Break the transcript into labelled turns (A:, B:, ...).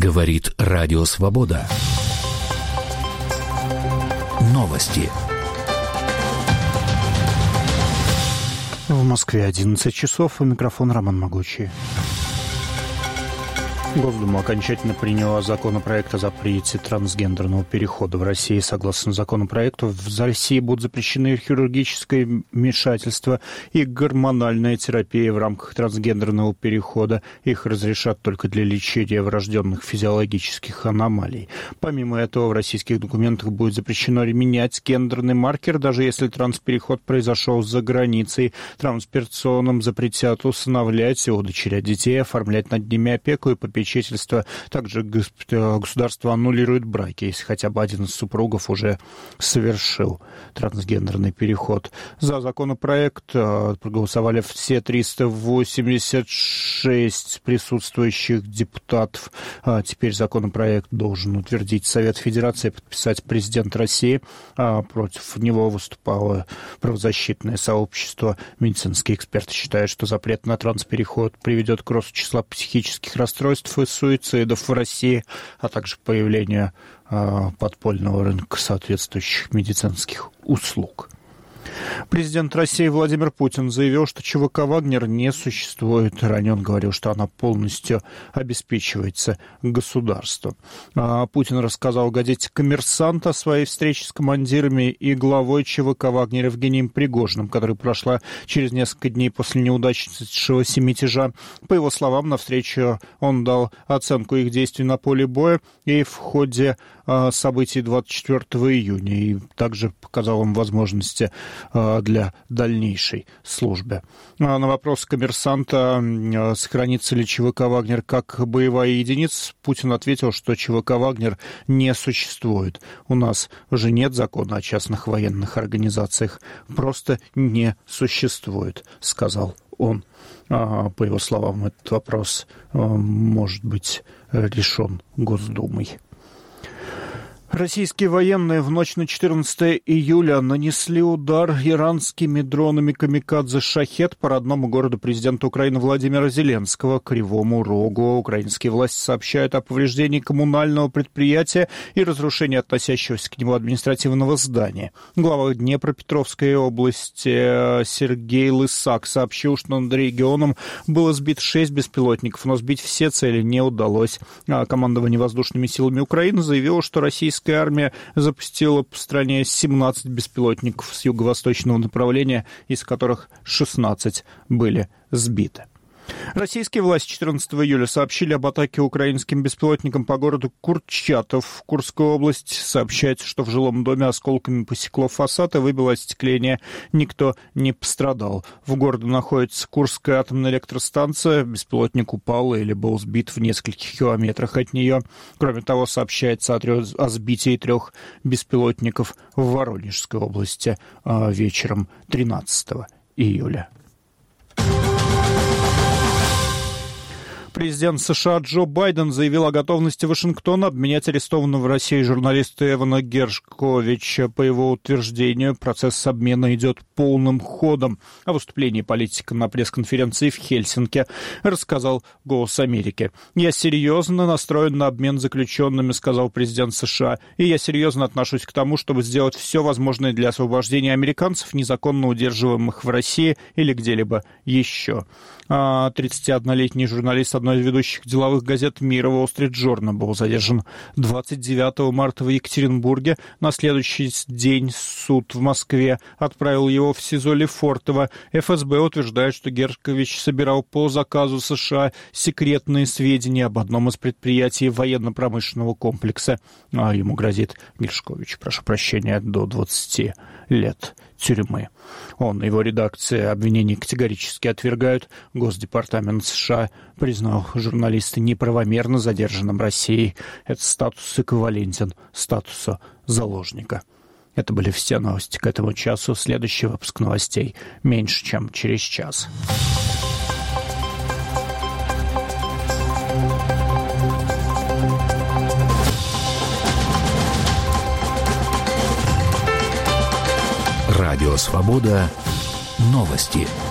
A: Говорит Радио Свобода. Новости.
B: В Москве 11 часов. У микрофона Роман Могучий. Госдума окончательно приняла законопроект о запрете трансгендерного перехода в России. Согласно законопроекту, в России будут запрещены хирургическое вмешательство и гормональная терапия в рамках трансгендерного перехода. Их разрешат только для лечения врожденных физиологических аномалий. Помимо этого, в российских документах будет запрещено менять гендерный маркер, даже если транспереход произошел за границей. Трансперсонам запретят усыновлять и удочерять детей, оформлять над ними опеку и попечительство. Также государство аннулирует браки, если хотя бы один из супругов уже совершил трансгендерный переход. За законопроект проголосовали все 386 присутствующих депутатов. Теперь законопроект должен утвердить Совет Федерации, подписать президент России. Против него выступало правозащитное сообщество. Медицинские эксперты считают, что запрет на транспереход приведет к росту числа психических расстройств и суицидов в России, а также появлению подпольного рынка соответствующих медицинских услуг. Президент России Владимир Путин заявил, что ЧВК «Вагнер» не существует. Ранее он говорил, что она полностью обеспечивается государством. Путин рассказал газете «Коммерсант» о своей встрече с командирами и главой ЧВК «Вагнер» Евгением Пригожиным, которая прошла через несколько дней после неудачного мятежа. По его словам, на встрече он дал оценку их действий на поле боя и в ходе событий 24 июня, и также показал им возможности для дальнейшей службы. На вопрос «Коммерсанта», сохранится ли ЧВК «Вагнер» как боевая единица, Путин ответил, что ЧВК «Вагнер» не существует. У нас уже нет закона о частных военных организациях. Просто не существует, сказал он. По его словам, этот вопрос может быть решен Госдумой. Российские военные в ночь на 14 июля нанесли удар иранскими дронами «Камикадзе Шахед» по родному городу президента Украины Владимира Зеленского, Кривому Рогу. Украинские власти сообщают о повреждении коммунального предприятия и разрушении относящегося к нему административного здания. Глава Днепропетровской области Сергей Лысак сообщил, что над регионом было сбито 6 беспилотников, но сбить все цели не удалось. Командование воздушными силами Украины заявило, что российская армия запустила по стране 17 беспилотников с юго-восточного направления, из которых 16 были сбиты. Российские власти 14 июля сообщили об атаке украинским беспилотником по городу Курчатов в Курской области. Сообщается, что в жилом доме осколками посекло фасад и выбило остекление. Никто не пострадал. В городе находится Курская атомная электростанция. Беспилотник упал или был сбит в нескольких километрах от нее. Кроме того, сообщается о сбитии 3 беспилотников в Воронежской области вечером 13 июля. Президент США Джо Байден заявил о готовности Вашингтона обменять арестованного в России журналиста Эвана Гершковича. По его утверждению, процесс обмена идет полным ходом. О выступлении политика на пресс-конференции в Хельсинки рассказал «Голос Америки». «Я серьезно настроен на обмен заключенными», — сказал президент США, «и я серьезно отношусь к тому, чтобы сделать все возможное для освобождения американцев, незаконно удерживаемых в России или где-либо еще». 31-летний журналист одной из ведущих деловых газет мира Wall Street Journal был задержан 29 марта в Екатеринбурге. На следующий день суд в Москве отправил его в СИЗО Лефортово. ФСБ утверждает, что Гершкович собирал по заказу США секретные сведения об одном из предприятий военно-промышленного комплекса. Ему грозит, Гершкович, прошу прощения, до 20 лет тюрьмы. Он и его редакция обвинений категорически отвергают. Госдепартамент США признал журналиста неправомерно задержанным Россией. Этот статус эквивалентен статусу заложника. Это были все новости к этому часу. Следующий выпуск новостей меньше, чем через час.
A: Радио «Свобода». Новости.